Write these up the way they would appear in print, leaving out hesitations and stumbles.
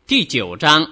第9章，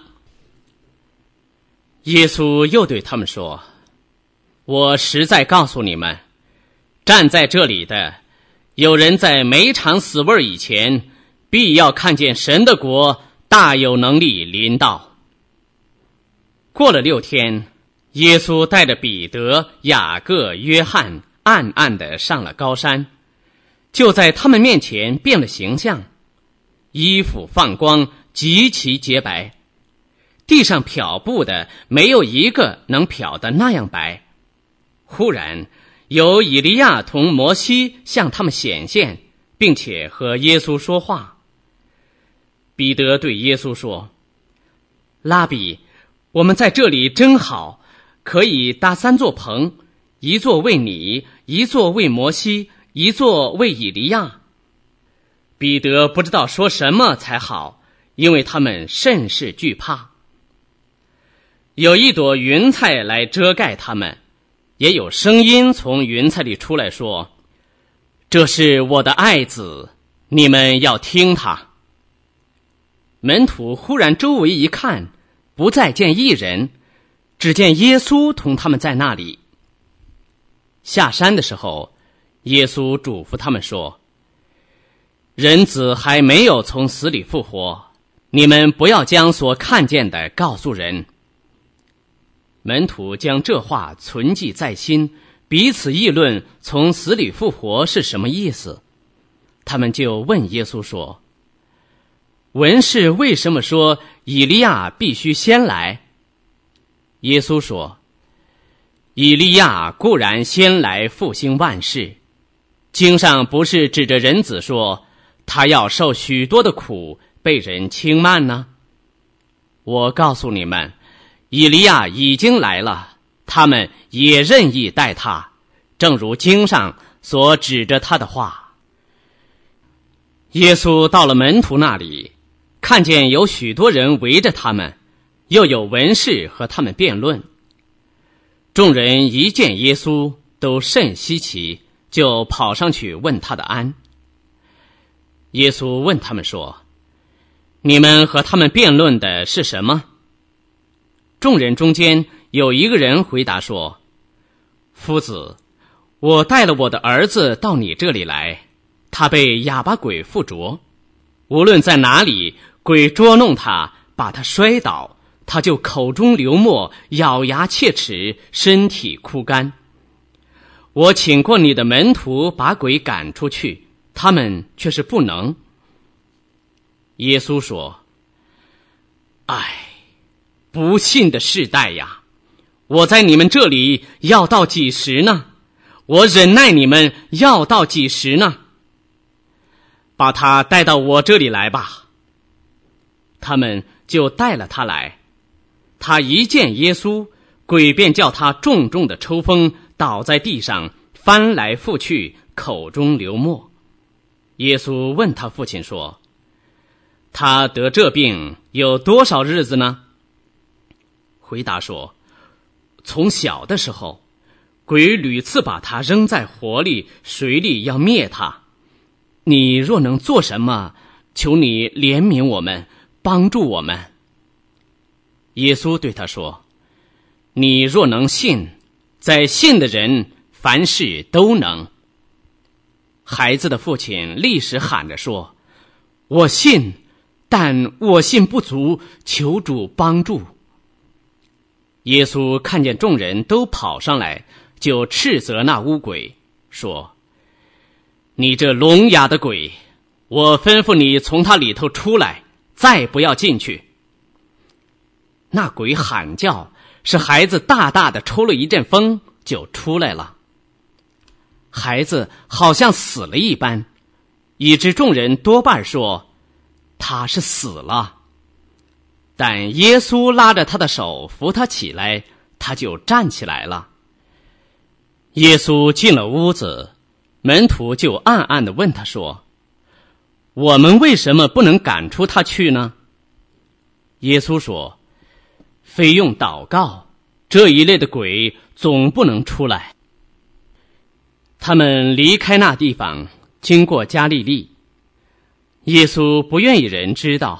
耶稣又对他们说：我实在告诉你们，站在这里的有人在没尝死味以前，必要看见神的国大有能力临到。过了6天，耶稣带着彼得、雅各、约翰暗暗地上了高山，就在他们面前变了形象，衣服放光，极其洁白，地上漂布的没有一个能漂得那样白。忽然有以利亚同摩西向他们显现，并且和耶稣说话。彼得对耶稣说：拉比，我们在这里真好，可以搭3座棚，一座为你，一座为摩西，一座为以利亚。彼得不知道说什么才好，因为他们甚是惧怕。有一朵云彩来遮盖他们，也有声音从云彩里出来说：这是我的爱子，你们要听他。门徒忽然周围一看，不再见一人，只见耶稣同他们在那里。下山的时候，耶稣嘱咐他们说：人子还没有从死里复活，你们不要将所看见的告诉人。门徒将这话存记在心，彼此议论从死里复活是什么意思。他们就问耶稣说：文士为什么说以利亚必须先来？耶稣说：以利亚固然先来复兴万事，经上不是指着人子说他要受许多的苦，被人轻慢呢？我告诉你们，以利亚已经来了，他们也任意待他，正如经上所指着他的话。耶稣到了门徒那里，看见有许多人围着他们，又有文士和他们辩论。众人一见耶稣，都甚稀奇，就跑上去问他的安。耶稣问他们说：你们和他们辩论的是什么？众人中间有一个人回答说：夫子，我带了我的儿子到你这里来，他被哑巴鬼附着，无论在哪里，鬼捉弄他，把他摔倒，他就口中流沫，咬牙切齿，身体枯干。我请过你的门徒把鬼赶出去，他们却是不能。耶稣说：唉，不信的世代呀，我在你们这里要到几时呢？我忍耐你们要到几时呢？把他带到我这里来吧。他们就带了他来。他一见耶稣，鬼便叫他重重的抽风，倒在地上，翻来覆去，口中流沫。耶稣问他父亲说：他得这病有多少日子呢？回答说：从小的时候，鬼屡次把他扔在火里、水里，要灭他。你若能做什么，求你怜悯我们，帮助我们。耶稣对他说：你若能信，在信的人凡事都能。孩子的父亲立时喊着说：我信，但我信不足，求主帮助。耶稣看见众人都跑上来，就斥责那污鬼，说：你这聋哑的鬼，我吩咐你从他里头出来，再不要进去。那鬼喊叫，使孩子大大的抽了一阵风，就出来了。孩子好像死了一般，以致众人多半说他是死了。但耶稣拉着他的手扶他起来，他就站起来了。耶稣进了屋子，门徒就暗暗地问他说：我们为什么不能赶出他去呢？耶稣说：非用祷告，这一类的鬼总不能出来。他们离开那地方，经过加利利。耶稣不愿意人知道，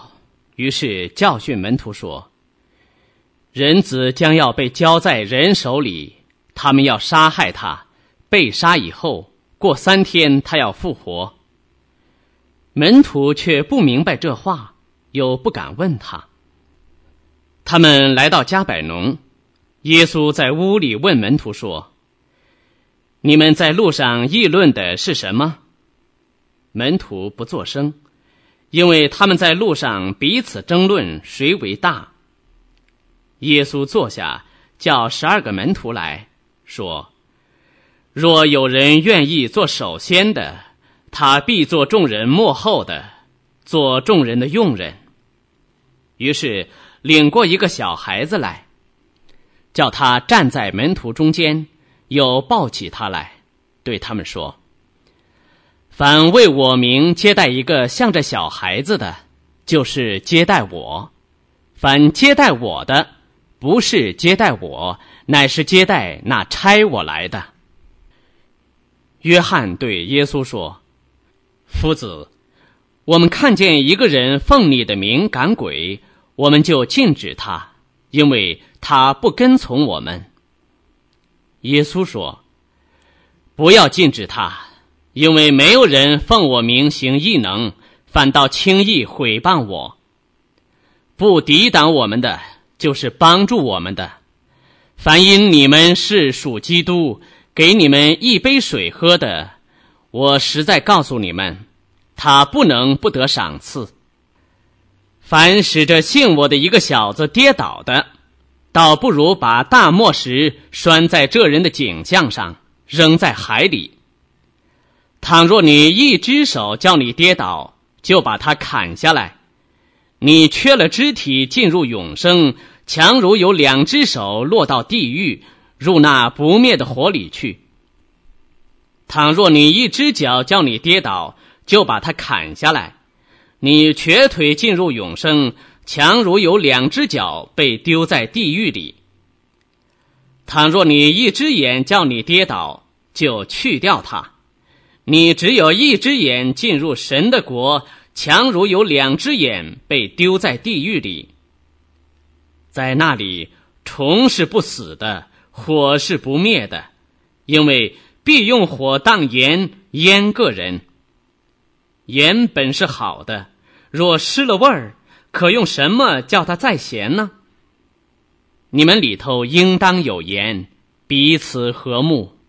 于是教训门徒说：人子将要被交在人手里，他们要杀害他，被杀以后，过3天他要复活。门徒却不明白这话，又不敢问他。他们来到迦百农，耶稣在屋里问门徒说：你们在路上议论的是什么？门徒不作声，因为他们在路上彼此争论谁为大。耶稣坐下，叫12个门徒来，说：若有人愿意做首先的，他必做众人末后的，做众人的用人。于是领过一个小孩子来，叫他站在门徒中间，又抱起他来，对他们说：凡为我名接待一个像这小孩子的，就是接待我；凡接待我的，不是接待我，乃是接待那差我来的。约翰对耶稣说：夫子，我们看见一个人奉你的名赶鬼，我们就禁止他，因为他不跟从我们。耶稣说：不要禁止他，因为没有人奉我名行异能，反倒轻易毁谤我。不抵挡我们的，就是帮助我们的。凡因你们是属基督，给你们一杯水喝的，我实在告诉你们，他不能不得赏赐。凡使着信我的一个小子跌倒的，倒不如把大磨石拴在这人的颈项上，扔在海里。倘若你一只手叫你跌倒，就把它砍下来。你缺了肢体进入永生，强如有2只手落到地狱，入那不灭的火里去。倘若你一只脚叫你跌倒，就把它砍下来。你瘸腿进入永生，强如有2只脚被丢在地狱里。倘若你一只眼叫你跌倒，就去掉它。你只有一只眼进入神的国，强如有2只眼被丢在地狱里。在那里，虫是不死的，火是不灭的，因为必用火当盐腌个人。盐本是好的，若失了味儿，可用什么叫它再咸呢？你们里头应当有盐，彼此和睦。